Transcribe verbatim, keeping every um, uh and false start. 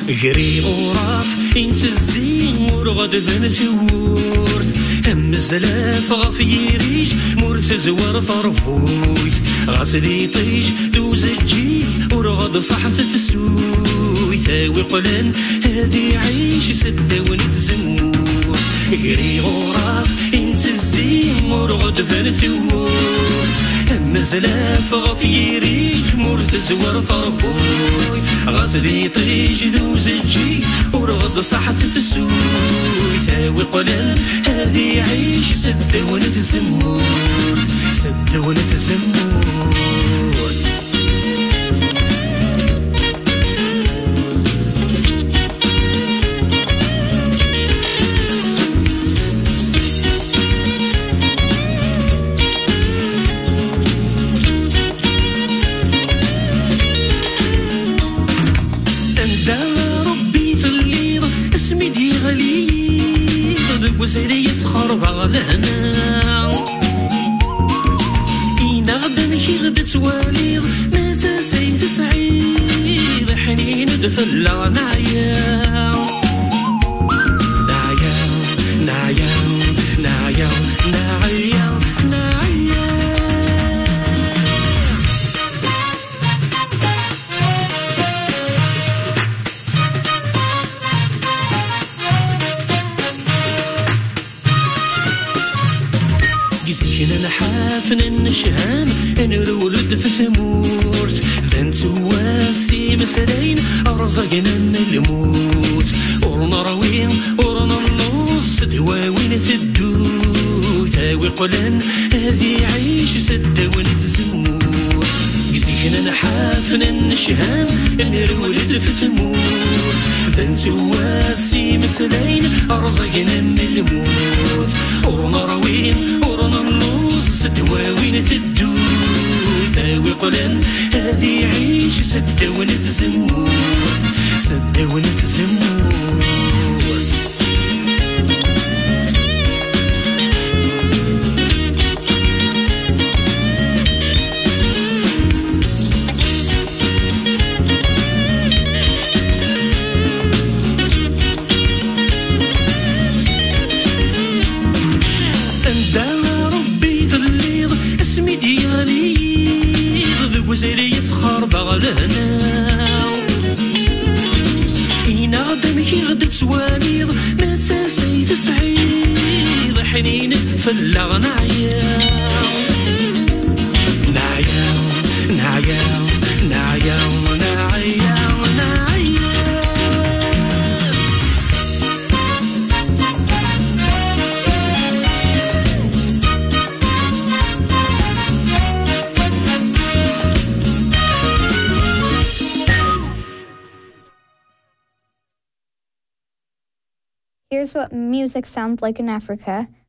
قري غراف انت الزين ورغد فن ثورث هم الزلاف غفي ريش مرث زور فرفوث غاسدي طيش دوز الجيك ورغد صحف في السوي ثاوي قلن هذي عيش سدة ونتزمور قري غراف انت الزين ورغد فن ثورث هم الزلاف غفي ريش مرث زور فرفوث غاسدي طيش دوز الجيك ورغد صحف في السوي ثاوي قلن هذي عيش سدة ونتزمور سدة ونتزمور وزيري يسخر بغلنا إنا غدا مشي غدا تواليض متى سيد سعيد حنين دفلا نعيا نعيا نعيا نعيا نعيا نعيا جزينا نحافن النشهام نرولد في ثمورت ذنت واسي مسلين أرزقنا من الموت ورنا روين ورنا النص دواوين في الدود تاوي قلن هذي عيش سدة ونتزمور جزينا نحافن النشهام نرولد في ثمورت ذنت واسي مسلين أرزقنا من الموت ورنا روين ورنا النص دواوين في الدود تاوي قلن هذي عيش سدة ونتزمور سدة ونتزمور وزيري يسخر بغلنا إنا غدا مشي غدا تواليض متى سيد سعيد حنين فلا نعيا نعيا نعيا نعيا نعيا نعيا Here's what music sounds like in Africa.